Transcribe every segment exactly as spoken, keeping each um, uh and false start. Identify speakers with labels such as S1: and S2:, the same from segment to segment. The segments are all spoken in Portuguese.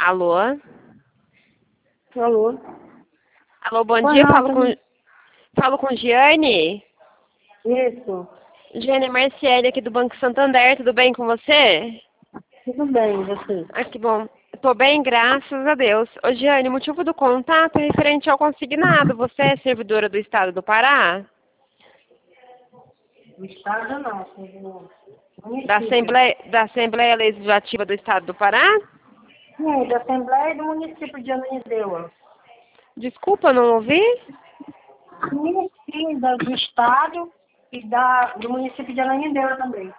S1: Alô?
S2: Alô?
S1: Alô, bom
S2: Oi,
S1: dia.
S2: não,
S1: Falo
S2: tá...
S1: com, falo com Giane.
S2: Isso.
S1: Giane Marciele aqui do Banco Santander. Tudo bem com você?
S2: Tudo bem, você?
S1: Ah, que bom. Tô bem, graças a Deus. Ô, Giane, o motivo do contato é referente ao consignado. Você é servidora do Estado do Pará?
S2: Do estado não, do
S1: Da
S2: município.
S1: Assembleia, da Assembleia Legislativa do Estado do Pará?
S2: Sim, da Assembleia e do município de Ananindeua.
S1: Desculpa, não ouvi?
S2: Sim, sim, da- do estado e da, do município de Ananindeua também.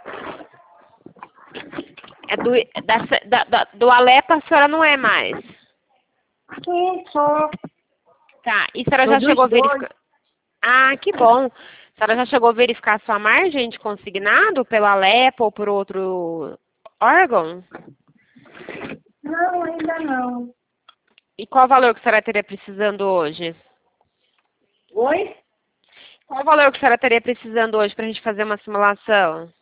S1: É do, da, da, da- do Alepa a senhora não é mais.
S2: Sim, sou.
S1: Tá, e a senhora
S2: Sou
S1: já chegou
S2: dos
S1: a
S2: dois.
S1: verificar... Ah, que bom. A senhora já chegou a verificar a sua margem de consignado pela Alepa ou por outro órgão?
S2: Não, ainda não.
S1: E qual o valor que a senhora teria precisando hoje?
S2: Oi?
S1: Qual o valor que a senhora teria precisando hoje para a gente fazer uma simulação?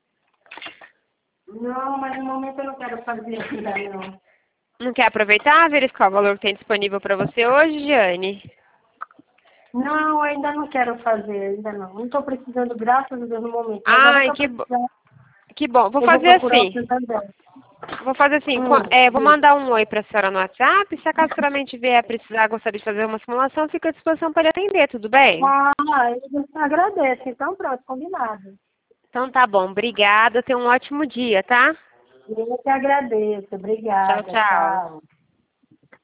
S2: Não, mas no momento eu não quero fazer ainda não.
S1: Não quer aproveitar, verificar o valor que tem disponível para você hoje, Giane?
S2: Não, ainda não quero fazer, ainda não. Não estou precisando, graças a Deus, no momento. Mas agora que
S1: Ai,
S2: eu
S1: que, bo-
S2: precisar,
S1: que bom. Vou
S2: eu vou
S1: fazer
S2: procurar o
S1: assim.
S2: Santander.
S1: Vou fazer assim,
S2: Hum,
S1: co- é, vou
S2: diga.
S1: mandar um oi para a senhora no WhatsApp. Se a futuramente vier precisar, gostaria de fazer uma simulação, fica à disposição para lhe atender, tudo bem?
S2: Ah, eu agradeço. Então, pronto, combinado.
S1: Então tá bom, obrigada, tenha um ótimo dia, tá?
S2: Eu que agradeço.
S1: Tchau,
S2: Obrigada.
S1: tchau.
S2: Tchau.